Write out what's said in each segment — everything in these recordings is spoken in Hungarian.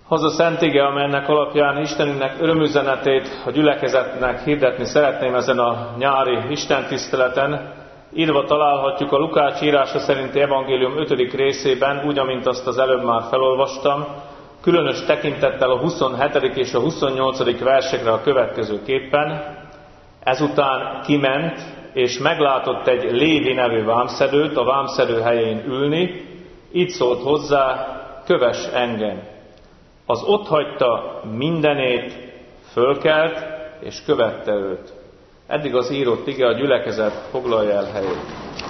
Az a szent ige, amelynek alapján Istenünknek örömüzenetét a gyülekezetnek hirdetni szeretném ezen a nyári istentiszteleten, írva találhatjuk a Lukács írása szerinti evangélium 5. részében, úgy, amint azt az előbb már felolvastam, különös tekintettel a 27. és a 28. versekre a következőképpen: ezután kiment, és meglátott egy Lévi nevű vámszedőt a vámszedő helyén ülni, így szólt hozzá: kövess engem. Az otthagyta mindenét, fölkelt, és követte őt. Eddig az írott ige, a gyülekezet foglalja el helyét.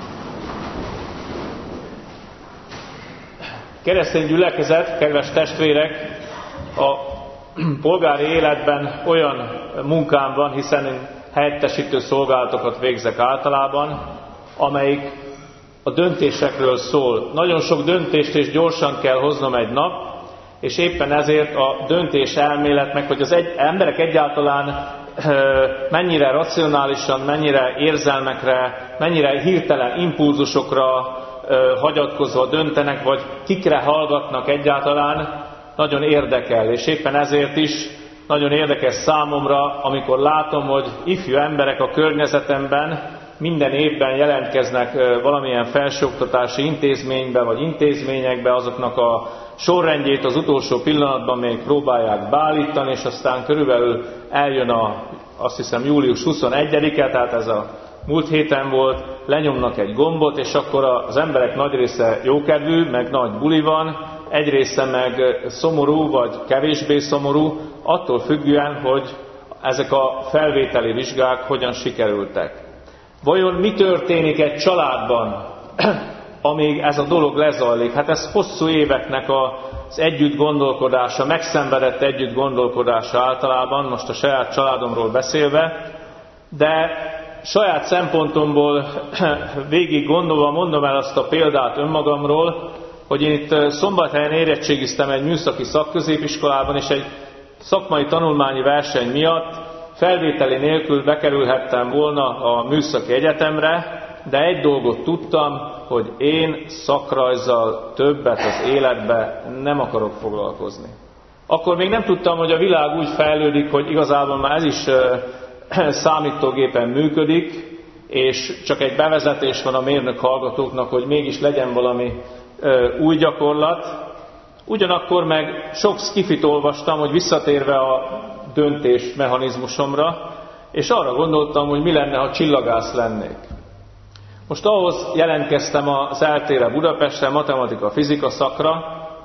Keresztény gyülekezet, kedves testvérek, a polgári életben olyan munkám van, hiszen én helyettesítő szolgálatokat végzek általában, amelyik a döntésekről szól. Nagyon sok döntést és gyorsan kell hoznom egy nap, és éppen ezért a döntés elmélet, meg hogy az emberek egyáltalán mennyire racionálisan, mennyire érzelmekre, mennyire hirtelen impulzusokra hagyatkozva döntenek, vagy kikre hallgatnak egyáltalán, nagyon érdekel. És éppen ezért is nagyon érdekes számomra, amikor látom, hogy ifjú emberek a környezetemben minden évben jelentkeznek valamilyen felsőoktatási intézménybe vagy intézményekbe, azoknak a sorrendjét az utolsó pillanatban még próbálják beállítani, és aztán körülbelül eljön azt hiszem július 21-e, tehát ez a múlt héten volt, lenyomnak egy gombot, és akkor az emberek nagy része jókedvű, meg nagy buli van, egy része meg szomorú, vagy kevésbé szomorú, attól függően, hogy ezek a felvételi vizsgák hogyan sikerültek. Vajon mi történik egy családban, amíg ez a dolog lezajlik? Hát ez hosszú éveknek az együtt gondolkodása, megszenvedett együtt gondolkodása általában, most a saját családomról beszélve, de saját szempontomból végig gondolva mondom el azt a példát önmagamról, hogy én itt Szombathelyen érettségiztem egy műszaki szakközépiskolában, és egy szakmai tanulmányi verseny miatt felvételi nélkül bekerülhettem volna a műszaki egyetemre, de egy dolgot tudtam, hogy én szakrajzzal többet az életbe nem akarok foglalkozni. Akkor még nem tudtam, hogy a világ úgy fejlődik, hogy igazából már ez is számítógépen működik, és csak egy bevezetés van a mérnök hallgatóknak, hogy mégis legyen valami új gyakorlat. Ugyanakkor meg sok skifit olvastam, hogy visszatérve a döntés mechanizmusomra, és arra gondoltam, hogy mi lenne, ha csillagász lennék. Most ahhoz jelentkeztem az eltére Budapestre, matematika-fizika szakra,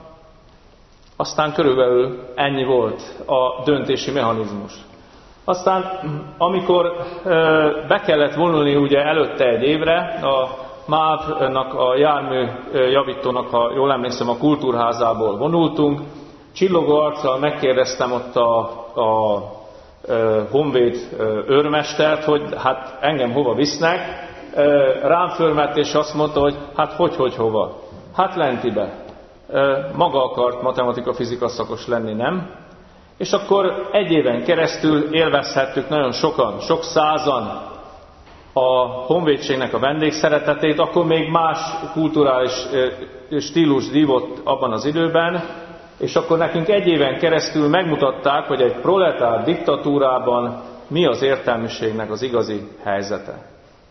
aztán körülbelül ennyi volt a döntési mechanizmus. Aztán, amikor be kellett vonulni ugye előtte egy évre, a MÁV-nak, a járműjavítónak, ha jól emlékszem, a kultúrházából vonultunk, csillogó arccal megkérdeztem ott a honvéd őrmestert, hogy hát engem hova visznek. Rám fölmert és azt mondta, hogy hát hogy hova? Hát lentibe. Maga akart matematika-fizika szakos lenni, nem? És akkor egy éven keresztül élvezhettük nagyon sokan, sok százan a honvédségnek a vendégszeretetét, akkor még más kulturális stílus dívott abban az időben, és akkor nekünk egy éven keresztül megmutatták, hogy egy proletár diktatúrában mi az értelmiségnek az igazi helyzete.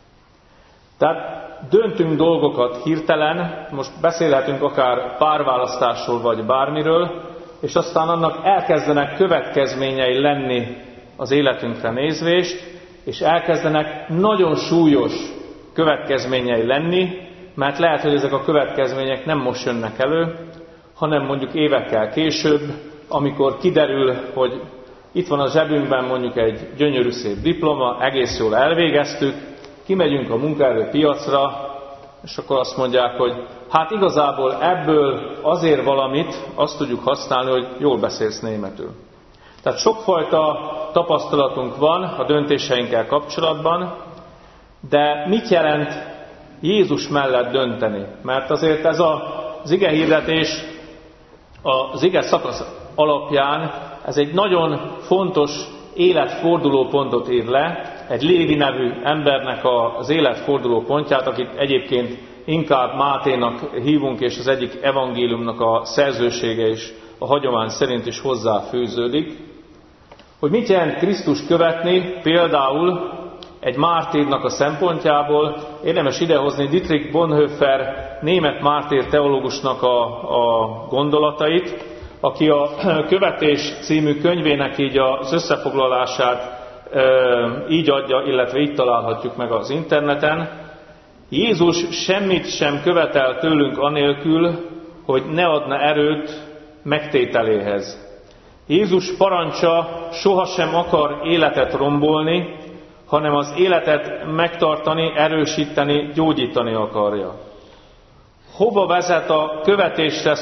Tehát döntünk dolgokat hirtelen, most beszélhetünk akár párválasztásról vagy bármiről, és aztán annak elkezdenek következményei lenni az életünkre nézvést, és elkezdenek nagyon súlyos következményei lenni, mert lehet, hogy ezek a következmények nem most jönnek elő, hanem mondjuk évekkel később, amikor kiderül, hogy itt van a zsebünkben mondjuk egy gyönyörű szép diploma, egész jól elvégeztük, kimegyünk a munkaerőpiacra, és akkor azt mondják, hogy hát igazából ebből azért valamit azt tudjuk használni, hogy jól beszélsz németül. Tehát sokfajta tapasztalatunk van a döntéseinkkel kapcsolatban, de mit jelent Jézus mellett dönteni? Mert azért ez az igehirdetés, az ige szakasz alapján ez egy nagyon fontos életforduló pontot ír le, egy Lévi nevű embernek az életforduló pontját, akit egyébként inkább Máténak hívunk, és az egyik evangéliumnak a szerzősége is a hagyomány szerint is hozzáfűződik. Hogy mit jelent Krisztus követni, például egy mártírnak a szempontjából érdemes idehozni Dietrich Bonhoeffer német mártír teológusnak a gondolatait, aki a Követés című könyvének így az összefoglalását így adja, illetve így találhatjuk meg az interneten. Jézus semmit sem követel tőlünk anélkül, hogy ne adna erőt megtételéhez. Jézus parancsa sohasem akar életet rombolni, hanem az életet megtartani, erősíteni, gyógyítani akarja. Hova vezeti a követésre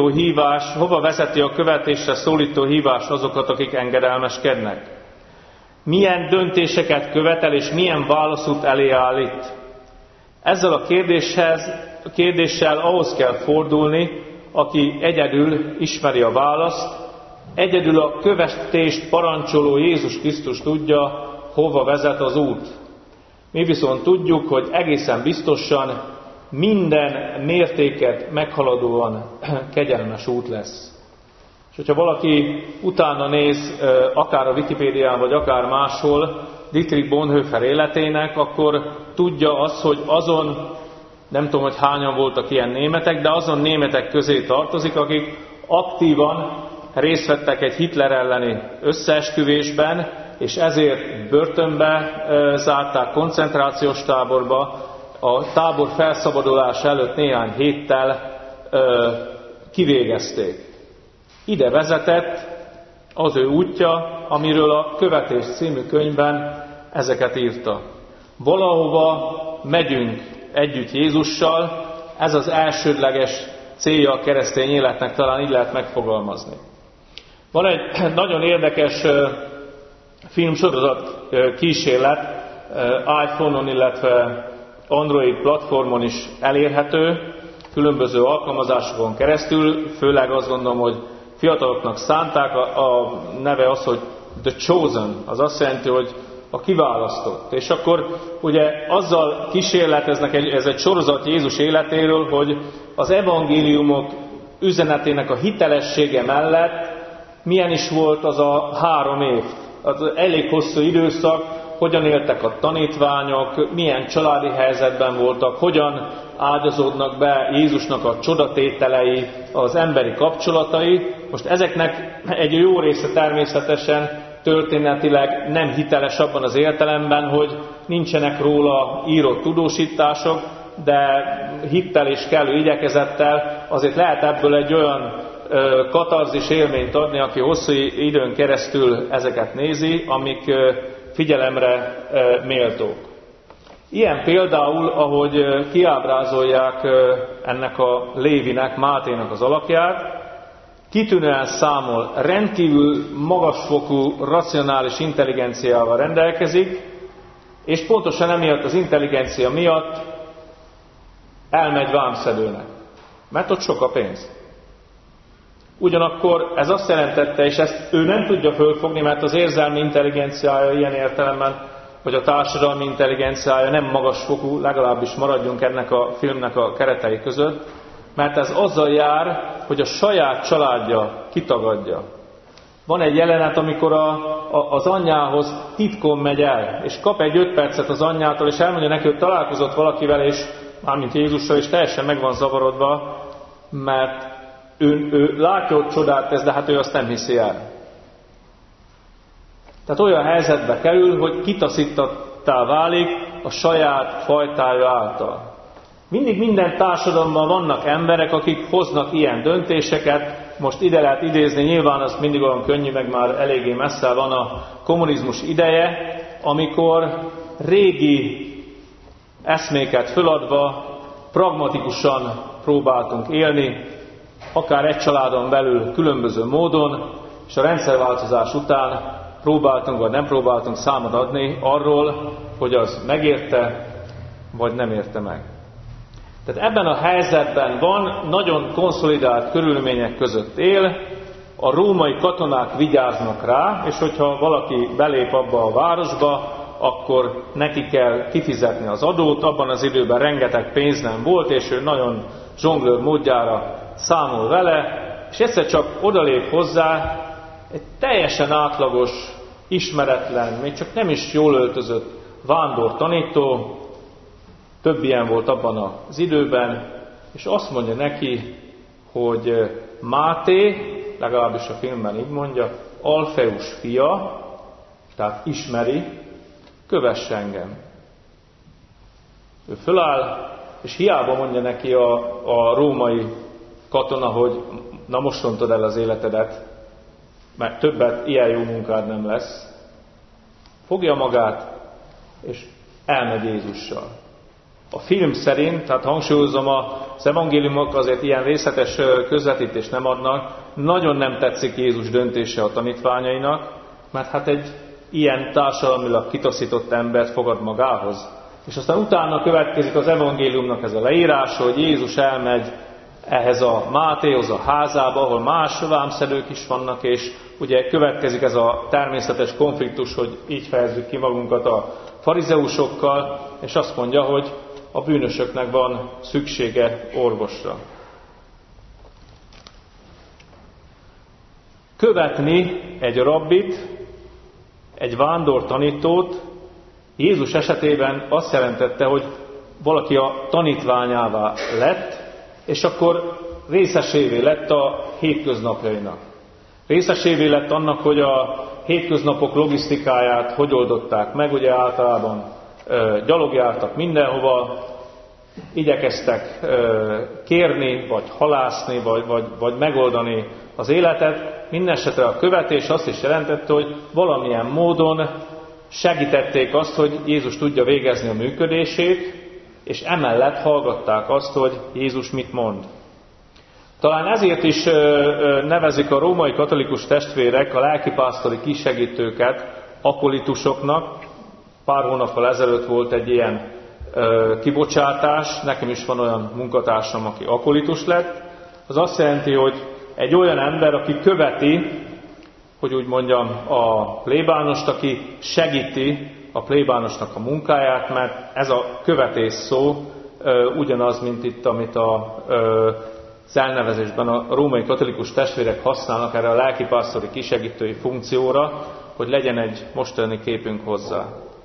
szólító hívás azokat, akik engedelmeskednek? Milyen döntéseket követel és milyen válaszút elé állít? Ezzel a kérdéssel ahhoz kell fordulni, aki egyedül ismeri a választ, egyedül a követést parancsoló Jézus Krisztus tudja, hova vezet az út. Mi viszont tudjuk, hogy egészen biztosan minden mértéket meghaladóan kegyelmes út lesz. És hogyha valaki utána néz, akár a Wikipédián, vagy akár máshol, Dietrich Bonhoeffer életének, akkor tudja azt, hogy azon, nem tudom, hogy hányan voltak ilyen németek, de azon németek közé tartozik, akik aktívan részt vettek egy Hitler elleni összeesküvésben, és ezért börtönbe zárták, koncentrációs táborba, a tábor felszabadulás előtt néhány héttel kivégezték. Ide vezetett az ő útja, amiről a Követés című könyvben ezeket írta. Valahova megyünk együtt Jézussal, ez az elsődleges célja a keresztény életnek, talán így lehet megfogalmazni. Van egy nagyon érdekes filmsorozat kísérlet, iPhone-on, illetve Android platformon is elérhető, különböző alkalmazásokon keresztül, főleg azt gondolom, hogy fiataloknak szánták, a neve az, hogy The Chosen, az azt jelenti, hogy a kiválasztott. És akkor ugye azzal kísérleteznek, ez egy sorozat Jézus életéről, hogy az evangéliumok üzenetének a hitelessége mellett milyen is volt az a 3 év. Az elég hosszú időszak, hogyan éltek a tanítványok, milyen családi helyzetben voltak, hogyan áldozódnak be Jézusnak a csodatételei, az emberi kapcsolatai. Most ezeknek egy jó része természetesen történetileg nem hiteles abban az értelemben, hogy nincsenek róla írott tudósítások, de hittel és kellő igyekezettel azért lehet ebből egy olyan katarzis élményt adni, aki hosszú időn keresztül ezeket nézi, amik figyelemre méltók. Ilyen például, ahogy kiábrázolják ennek a Lévinek, Máténak az alakját, kitűnően számol, rendkívül magasfokú, racionális intelligenciával rendelkezik, és pontosan emiatt az intelligencia miatt elmegy vámszedőnek, mert ott sok a pénz. Ugyanakkor ez azt jelentette, és ezt ő nem tudja fölfogni, mert az érzelmi intelligenciája ilyen értelemben, vagy a társadalmi intelligenciája nem magasfokú, legalábbis maradjunk ennek a filmnek a keretei között, mert ez azzal jár, hogy a saját családja kitagadja. Van egy jelenet, amikor az anyjához titkon megy el, és kap egy 5 percet az anyjától, és elmondja neki, hogy találkozott valakivel, és mármint Jézussal, és teljesen meg van zavarodva, mert ő látja, hogy csodát tesz, de hát ő azt nem hiszi el. Tehát olyan helyzetbe kerül, hogy kitaszítattá válik a saját fajtája által. Mindig minden társadalomban vannak emberek, akik hoznak ilyen döntéseket. Most ide lehet idézni, nyilván az mindig olyan könnyű, meg már eléggé messze van a kommunizmus ideje, amikor régi eszméket föladva pragmatikusan próbáltunk élni, akár egy családon belül különböző módon, és a rendszerváltozás után próbáltunk, vagy nem próbáltunk számot adni arról, hogy az megérte, vagy nem érte meg. Tehát ebben a helyzetben van, nagyon konszolidált körülmények között él, a római katonák vigyáznak rá, és hogyha valaki belép abba a városba, akkor neki kell kifizetni az adót, abban az időben rengeteg pénz nem volt, és ő nagyon zsonglőr módjára számol vele, és egyszer csak odalép hozzá egy teljesen átlagos, ismeretlen, még csak nem is jól öltözött vándor tanító, több ilyen volt abban az időben, és azt mondja neki, hogy Máté, legalábbis a filmben így mondja, Alfeus fia, tehát ismeri, kövess engem. Ő föláll, és hiába mondja neki a római katona, hogy na most rontod el az életedet, mert többet ilyen jó munkád nem lesz. Fogja magát, és elmegy Jézussal. A film szerint, tehát hangsúlyozom, az evangéliumok azért ilyen részletes közvetítést nem adnak, nagyon nem tetszik Jézus döntése a tanítványainak, mert hát egy ilyen társadalmilag kitaszított embert fogad magához. És aztán utána következik az evangéliumnak ez a leírás, hogy Jézus elmegy ehhez a Mátéhoz a házába, ahol más vámszedők is vannak, és ugye következik ez a természetes konfliktus, hogy így fejezzük ki magunkat a farizeusokkal, és azt mondja, hogy a bűnösöknek van szüksége orvosra. Követni egy rabbit, egy vándor tanítót, Jézus esetében azt jelentette, hogy valaki a tanítványává lett, és akkor részesévé lett a hétköznapjainak. Részesévé lett annak, hogy a hétköznapok logisztikáját hogy oldották meg, ugye általában gyalogjártak mindenhova, igyekeztek kérni, vagy halászni, vagy megoldani az életet. Mindenesetre a követés azt is jelentette, hogy valamilyen módon segítették azt, hogy Jézus tudja végezni a működését, és emellett hallgatták azt, hogy Jézus mit mond. Talán ezért is nevezik a római katolikus testvérek a lelkipásztori kisegítőket akolitusoknak. Pár hónappal ezelőtt volt egy ilyen kibocsátás, nekem is van olyan munkatársam, aki akolitus lett. Az azt jelenti, hogy egy olyan ember, aki követi, hogy úgy mondjam, a plébánost, aki segíti a plébánosnak a munkáját, mert ez a követés szó ugyanaz, mint itt, amit az elnevezésben a római katolikus testvérek használnak erre a lelkipásztori kisegítői funkcióra, hogy legyen egy mostani képünk hozzá.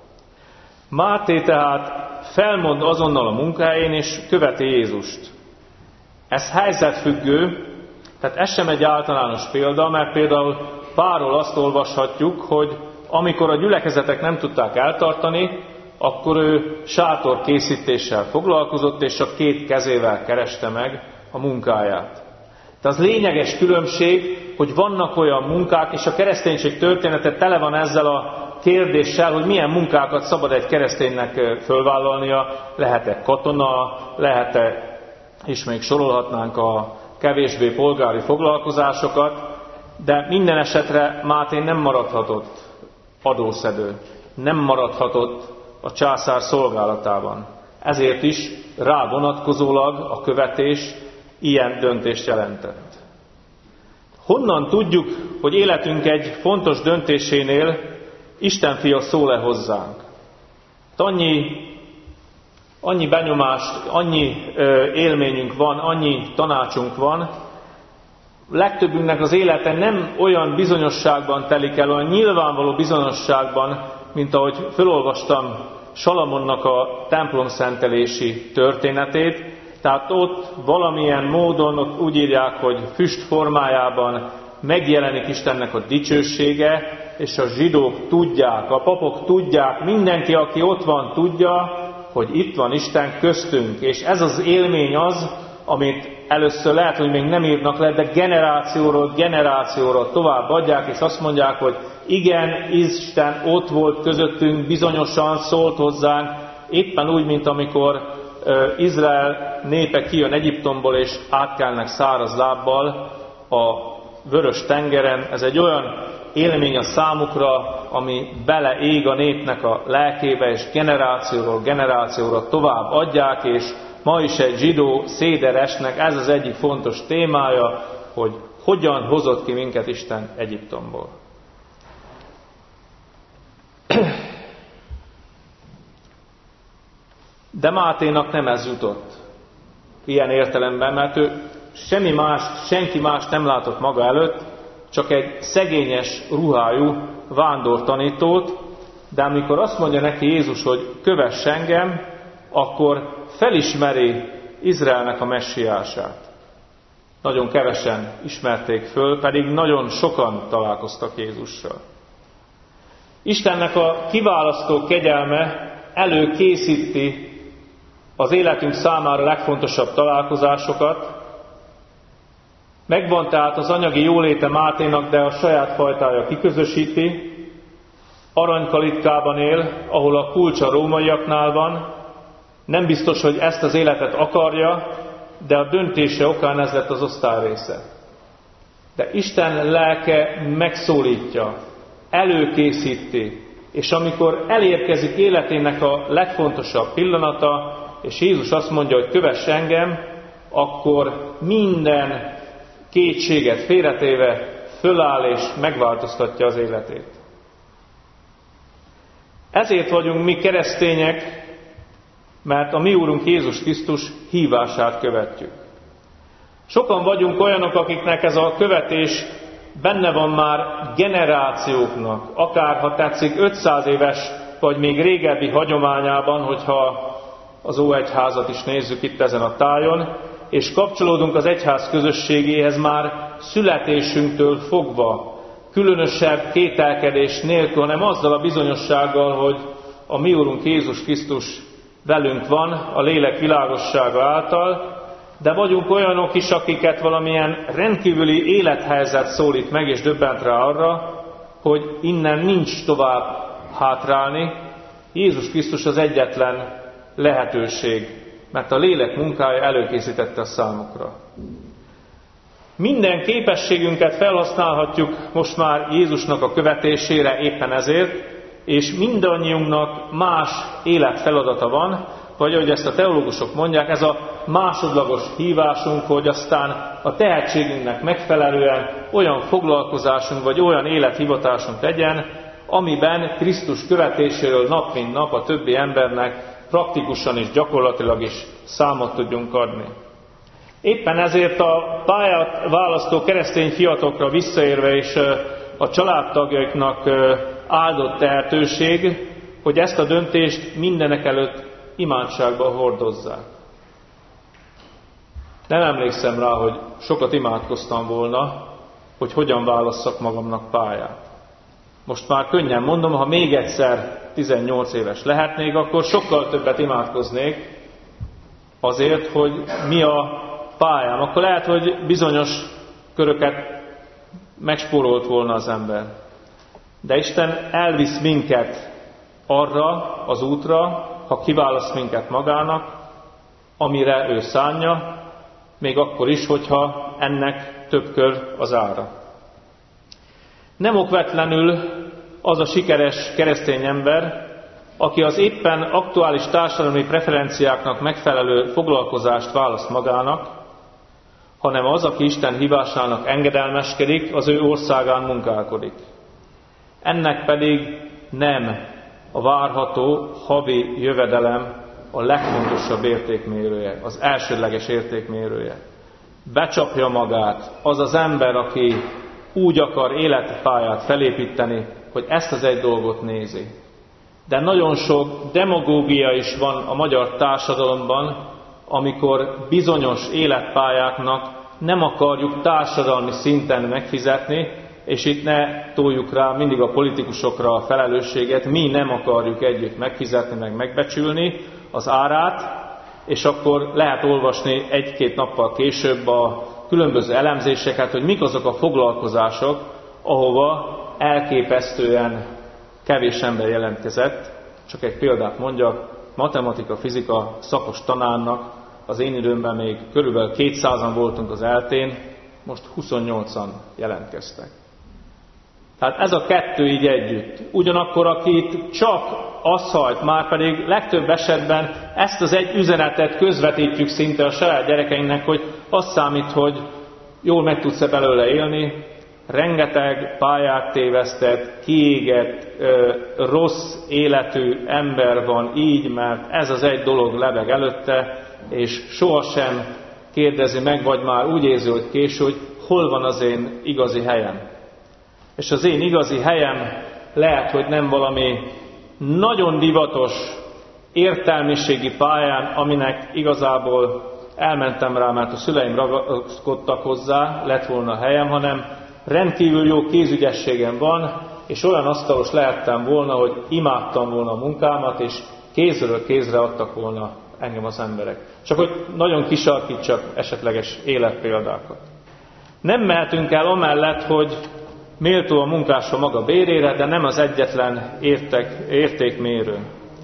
Máté tehát felmond azonnal a munkáján, és követi Jézust. Ez helyzetfüggő, tehát ez sem egy általános példa, mert például Pálról azt olvashatjuk, hogy amikor a gyülekezetek nem tudták eltartani, akkor ő sátorkészítéssel foglalkozott, és csak 2 kezével kereste meg a munkáját. Tehát az lényeges különbség, hogy vannak olyan munkák, és a kereszténység története tele van ezzel a kérdéssel, hogy milyen munkákat szabad egy kereszténynek fölvállalnia, lehet-e katona, lehet-e, és még sorolhatnánk a kevésbé polgári foglalkozásokat, de minden esetre Máté nem maradhatott adószedő, nem maradhatott a császár szolgálatában. Ezért is rá vonatkozólag a követés ilyen döntést jelentett. Honnan tudjuk, hogy életünk egy fontos döntésénél Isten fia szól-e hozzánk? Annyi benyomást, annyi élményünk van, annyi tanácsunk van, legtöbbünknek az élete nem olyan bizonyosságban telik el, olyan nyilvánvaló bizonyosságban, mint ahogy felolvastam Salamonnak a templomszentelési történetét. Tehát ott valamilyen módon, ott úgy írják, hogy füst formájában megjelenik Istennek a dicsősége, és a zsidók tudják, a papok tudják, mindenki, aki ott van, tudja, hogy itt van Isten köztünk. És ez az élmény az, amit először lehet, hogy még nem írnak le, de generációról tovább adják, és azt mondják, hogy igen, Isten ott volt közöttünk, bizonyosan szólt hozzánk, éppen úgy, mint amikor Izrael népe kijön Egyiptomból, és átkelnek száraz lábbal a Vörös tengeren. Ez egy olyan élmény a számukra, ami beleég a népnek a lelkébe, és generációra tovább adják, és ma is egy zsidó széderesnek ez az egyik fontos témája, hogy hogyan hozott ki minket Isten Egyiptomból. De Máténak nem ez jutott ilyen értelemben, mert ő senki más nem látott maga előtt, csak egy szegényes ruhájú vándortanítót, de amikor azt mondja neki Jézus, hogy kövess engem, akkor felismeri Izraelnek a messiását. Nagyon kevesen ismerték föl, pedig nagyon sokan találkoztak Jézussal. Istennek a kiválasztó kegyelme előkészíti az életünk számára legfontosabb találkozásokat. Megvan tehát az anyagi jóléte Máténak, de a saját fajtája kiközösíti. Aranykalitkában él, ahol a kulcs a rómaiaknál van. Nem biztos, hogy ezt az életet akarja, de a döntése okán ez lett az osztály része. De Isten lelke megszólítja, előkészíti, és amikor elérkezik életének a legfontosabb pillanata, és Jézus azt mondja, hogy kövess engem, akkor minden kétséget félretéve föláll és megváltoztatja az életét. Ezért vagyunk mi keresztények, mert a mi Úrunk Jézus Krisztus hívását követjük. Sokan vagyunk olyanok, akiknek ez a követés benne van már generációknak, akár ha tetszik 500 éves, vagy még régebbi hagyományában, hogyha az Óegyházat is nézzük itt ezen a tájon, és kapcsolódunk az egyház közösségéhez már születésünktől fogva, különösebb kételkedés nélkül, hanem azzal a bizonyossággal, hogy a mi Úrunk Jézus Krisztus velünk van, a lélek világossága által, de vagyunk olyanok is, akiket valamilyen rendkívüli élethelyzet szólít meg, és döbbent rá arra, hogy innen nincs tovább hátrálni. Jézus Krisztus az egyetlen lehetőség, mert a lélek munkája előkészítette a számukra. Minden képességünket felhasználhatjuk most már Jézusnak a követésére éppen ezért, és mindannyiunknak más életfeladata van, vagy ahogy ezt a teológusok mondják, ez a másodlagos hívásunk, hogy aztán a tehetségünknek megfelelően olyan foglalkozásunk, vagy olyan élethivatásunk legyen, amiben Krisztus követéséről nap mint nap a többi embernek praktikusan és gyakorlatilag is számot tudjunk adni. Éppen ezért a pályát választó keresztény fiatalokra visszaérve és a családtagjaiknak áldott tehetőség, hogy ezt a döntést mindenek előtt imádságban hordozzák. Nem emlékszem rá, hogy sokat imádkoztam volna, hogy hogyan válasszak magamnak pályát. Most már könnyen mondom, ha még egyszer 18 éves lehetnék, akkor sokkal többet imádkoznék azért, hogy mi a pályám. Akkor lehet, hogy bizonyos köröket megspórolt volna az ember. De Isten elvisz minket arra az útra, ha kiválaszt minket magának, amire ő szánja, még akkor is, hogyha ennek több kör az ára. Nem okvetlenül az a sikeres keresztény ember, aki az éppen aktuális társadalmi preferenciáknak megfelelő foglalkozást választ magának, hanem az, aki Isten hívásának engedelmeskedik, az ő országán munkálkodik. Ennek pedig nem a várható havi jövedelem a legfontosabb értékmérője, az elsődleges értékmérője. Becsapja magát az az ember, aki úgy akar életpályát felépíteni, hogy ezt az egy dolgot nézi. De nagyon sok demagógia is van a magyar társadalomban, amikor bizonyos életpályáknak nem akarjuk társadalmi szinten megfizetni, és itt ne toljuk rá mindig a politikusokra a felelősséget, mi nem akarjuk együtt megfizetni, meg megbecsülni az árát, és akkor lehet olvasni egy-két nappal később a különböző elemzéseket, hogy mik azok a foglalkozások, ahova elképesztően kevés ember jelentkezett. Csak egy példát mondjak, matematika, fizika szakos tanárnak az én időmben még körülbelül 200-an voltunk az eltén, most 28-an jelentkeztek. Tehát ez a kettő így együtt. Ugyanakkor, akit csak az hajt, már pedig legtöbb esetben ezt az egy üzenetet közvetítjük szinte a saját gyerekeinknek, hogy az számít, hogy jól meg tudsz-e belőle élni, rengeteg pályát tévesztett, kiégett, rossz életű ember van így, mert ez az egy dolog lebeg előtte, és sohasem kérdezi meg, vagy már úgy érzi, hogy késő, hogy hol van az én igazi helyem. És az én igazi helyem lehet, hogy nem valami nagyon divatos értelmiségi pályán, aminek igazából elmentem rá, mert a szüleim ragaszkodtak hozzá, lett volna a helyem, hanem rendkívül jó kézügyességem van, és olyan asztalos lehettem volna, hogy imádtam volna a munkámat, és kézről kézre adtak volna engem az emberek. Csak hogy nagyon kisarkítsak esetleges életpéldákat. Nem mehetünk el amellett, hogy méltó a munkás a maga bérére, de nem az egyetlen értékmérő.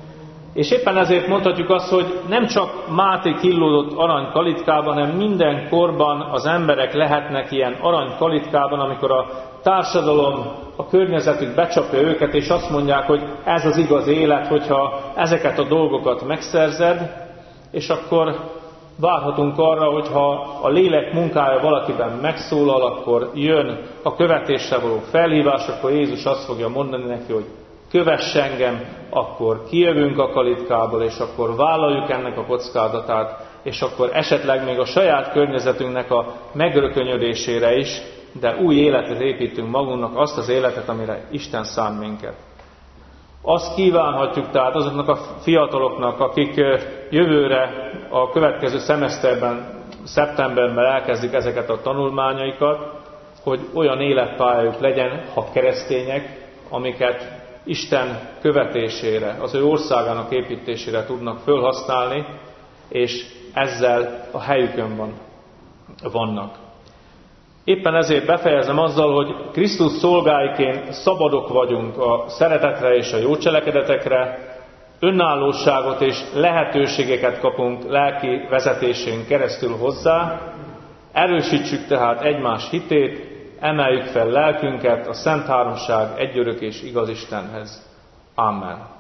És éppen ezért mondhatjuk azt, hogy nem csak Máté killódott aranykalitkában, hanem minden korban az emberek lehetnek ilyen aranykalitkában, amikor a társadalom, a környezetük becsapja őket, és azt mondják, hogy ez az igaz élet, hogyha ezeket a dolgokat megszerzed, és akkor várhatunk arra, hogyha a lélek munkája valakiben megszólal, akkor jön a követésre való felhívás, akkor Jézus azt fogja mondani neki, hogy kövess engem, akkor kijövünk a kalitkából, és akkor vállaljuk ennek a kockázatát, és akkor esetleg még a saját környezetünknek a megrökönyödésére is, de új életet építünk magunknak, azt az életet, amire Isten szán minket. Azt kívánhatjuk tehát azoknak a fiataloknak, akik jövőre a következő szemeszterben, szeptemberben elkezdik ezeket a tanulmányaikat, hogy olyan életpályájuk legyen, ha keresztények, amiket Isten követésére, az ő országának építésére tudnak fölhasználni, és ezzel a helyükön vannak. Éppen ezért befejezem azzal, hogy Krisztus szolgáiként szabadok vagyunk a szeretetre és a jó cselekedetekre, önállóságot és lehetőségeket kapunk lelki vezetésén keresztül hozzá, erősítsük tehát egymás hitét, emeljük fel lelkünket a Szent Háromság egyörök és igaz Istenhez. Amen.